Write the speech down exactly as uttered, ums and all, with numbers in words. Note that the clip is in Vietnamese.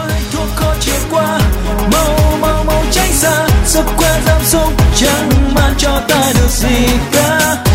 ai thuốc khó chia qua, mau mau mau tránh xa, sức khỏe giảm sút chẳng mang cho ta được gì cả.